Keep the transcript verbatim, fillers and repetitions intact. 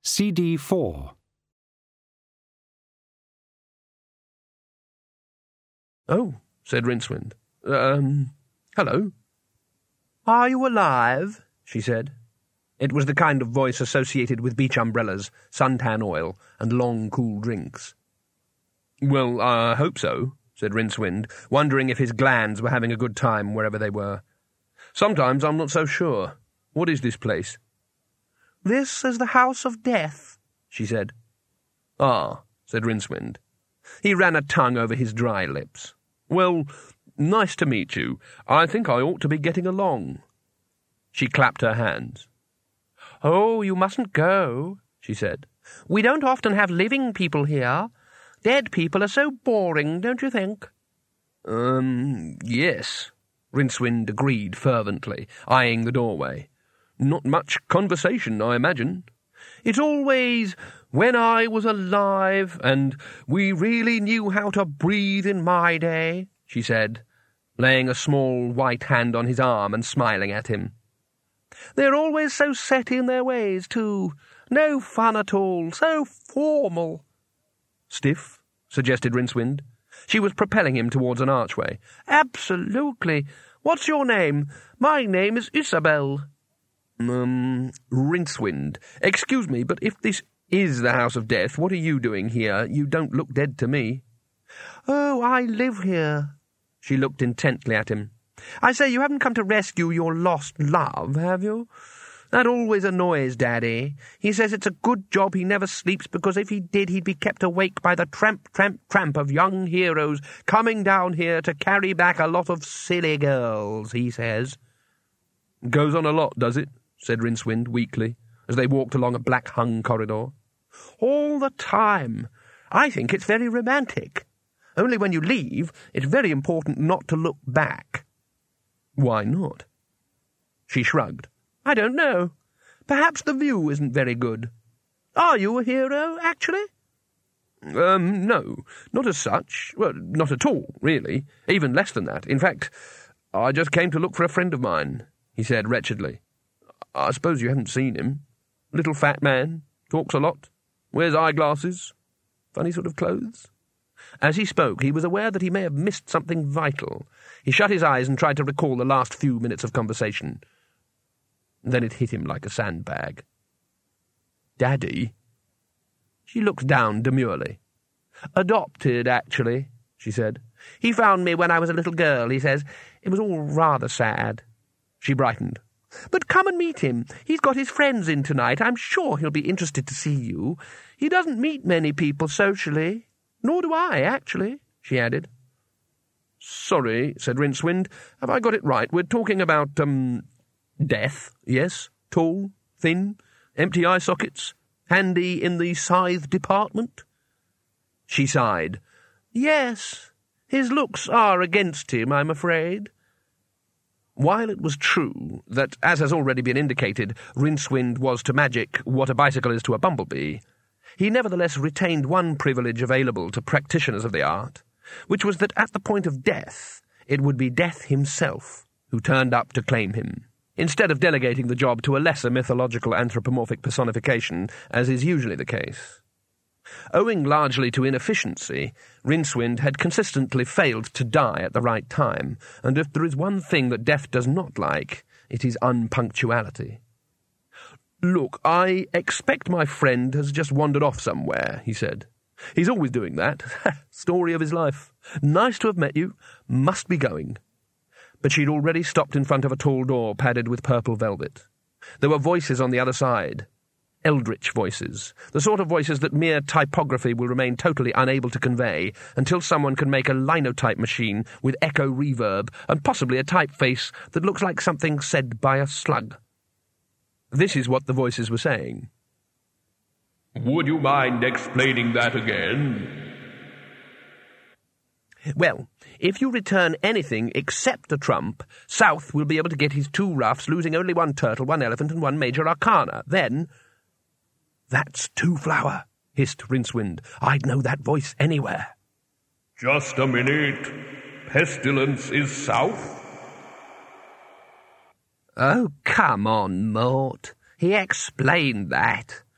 C D four. "Oh," said Rincewind. Um, hello." "Are you alive?" she said. It was the kind of voice associated with beach umbrellas, suntan oil, and long, cool drinks. "Well, I hope so," said Rincewind, wondering if his glands were having a good time wherever they were. "Sometimes I'm not so sure. What is this place?" "This is the House of Death," she said. "Ah," said Rincewind. He ran a tongue over his dry lips. "Well, nice to meet you. I think I ought to be getting along." She clapped her hands. "Oh, you mustn't go," she said. "We don't often have living people here. Dead people are so boring, don't you think?" Um, yes," Rincewind agreed fervently, eyeing the doorway. "Not much conversation, I imagine. It's always, 'when I was alive,' and 'we really knew how to breathe in my day,'" she said, laying a small white hand on his arm and smiling at him. "They're always so set in their ways, too. No fun at all, so formal." "Stiff?" suggested Rincewind. She was propelling him towards an archway. "Absolutely. What's your name? My name is Isabel." Um, Rincewind. "Excuse me, but if this is the House of Death, what are you doing here? You don't look dead to me." "Oh, I live here." She looked intently at him. "I say, you haven't come to rescue your lost love, have you? That always annoys Daddy. He says it's a good job he never sleeps, because if he did, he'd be kept awake by the tramp, tramp, tramp of young heroes coming down here to carry back a lot of silly girls, he says." "Goes on a lot, does it?" said Rincewind weakly, as they walked along a black-hung corridor. "All the time. I think it's very romantic. Only when you leave, it's very important not to look back." "Why not?" She shrugged. "I don't know. Perhaps the view isn't very good. Are you a hero, actually?" Um, no, not as such. Well, not at all, really. Even less than that. In fact, I just came to look for a friend of mine," he said wretchedly. "I suppose you haven't seen him. Little fat man, talks a lot, wears eyeglasses, funny sort of clothes." As he spoke, he was aware that he may have missed something vital. He shut his eyes and tried to recall the last few minutes of conversation. Then it hit him like a sandbag. "Daddy?" She looked down demurely. "Adopted, actually," she said. "He found me when I was a little girl, he says. It was all rather sad." She brightened. "But come and meet him. He's got his friends in tonight. I'm sure he'll be interested to see you. He doesn't meet many people socially. Nor do I, actually," she added. "Sorry," said Rincewind. "Have I got it right? We're talking about, um, death, yes? Tall, thin, empty eye sockets, handy in the scythe department?" She sighed. "Yes, his looks are against him, I'm afraid." While it was true that, as has already been indicated, Rincewind was to magic what a bicycle is to a bumblebee, he nevertheless retained one privilege available to practitioners of the art, which was that at the point of death it would be Death himself who turned up to claim him, instead of delegating the job to a lesser mythological anthropomorphic personification, as is usually the case. Owing largely to inefficiency, Rincewind had consistently failed to die at the right time, and if there is one thing that Death does not like, it is unpunctuality. "Look, I expect my friend has just wandered off somewhere," he said. "He's always doing that. Story of his life. Nice to have met you. Must be going." But she'd already stopped in front of a tall door padded with purple velvet. There were voices on the other side. Eldritch voices, the sort of voices that mere typography will remain totally unable to convey until someone can make a linotype machine with echo reverb and possibly a typeface that looks like something said by a slug. This is what the voices were saying. "Would you mind explaining that again?" "Well, if you return anything except a trump, South will be able to get his two roughs, losing only one turtle, one elephant, and one major arcana. Then—" "That's Two-Flower," hissed Rincewind. "I'd know that voice anywhere." "Just a minute. Pestilence is south?" "Oh, come on, Mort. He explained that.